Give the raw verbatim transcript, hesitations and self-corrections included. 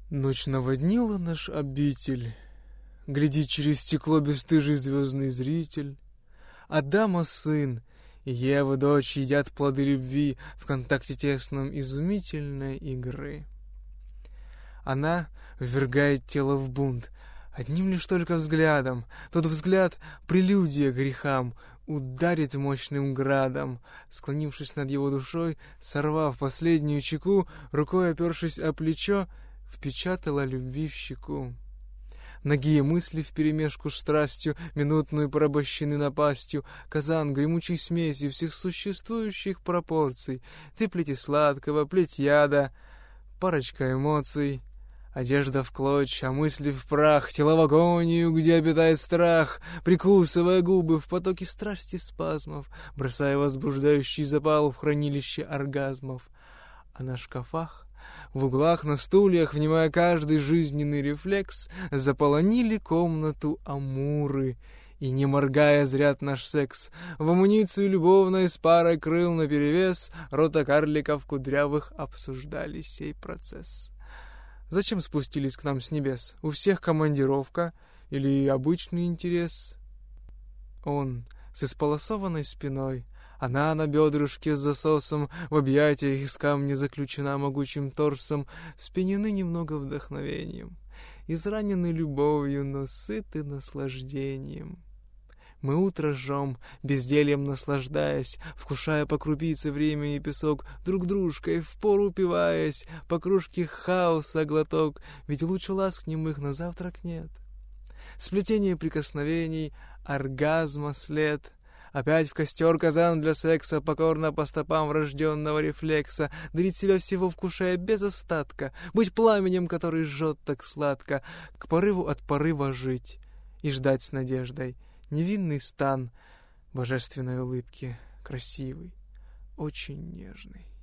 Ночь наводнила наш обитель, глядит через стекло бесстыжий звездный зритель. Адама сын и Евы дочь едят плоды любви в контакте тесном изумительной игры. Она ввергает тело в бунт одним лишь только взглядом. Тот взгляд — прелюдия к грехам, ударит мощным градом. Склонившись над его душой, сорвав последнюю чеку, рукой опершись о плечо, впечатала любви в щеку. Нагие мысли вперемешку с страстью, минутную порабощены напастью, казан гремучей смеси всех существующих пропорций, ты плети сладкого, плеть яда, парочка эмоций, одежда в клочья, мысли в прах, тело в агонию, где обитает страх, прикусывая губы в потоке страсти спазмов, бросая возбуждающий запал в хранилище оргазмов. А на шкафах, в углах, на стульях, внимая каждый жизненный рефлекс, заполонили комнату амуры. И, не моргая, зрят наш секс. В амуницию любовной с парой крыл наперевес рота карликов кудрявых обсуждали сей процесс. Зачем спустились к нам с небес? У всех командировка или обычный интерес? Он с исполосованной спиной, она на бедрышке с засосом, в объятиях из камня заключена могучим торсом, вспенены немного вдохновением, изранены любовью, но сыты наслаждением. Мы утро жжем, бездельем наслаждаясь, вкушая по крупице время и песок, друг дружкой впору упиваясь, по кружке хаоса глоток, ведь лучше ласк немых на завтрак нет. Сплетение прикосновений, оргазма след. Опять в костер казан для секса, покорно по стопам врожденного рефлекса, дарить себя всего вкушая без остатка, быть пламенем, который жжет так сладко, к порыву от порыва жить и ждать с надеждой. Невинный стан божественной улыбки, красивый, очень нежный.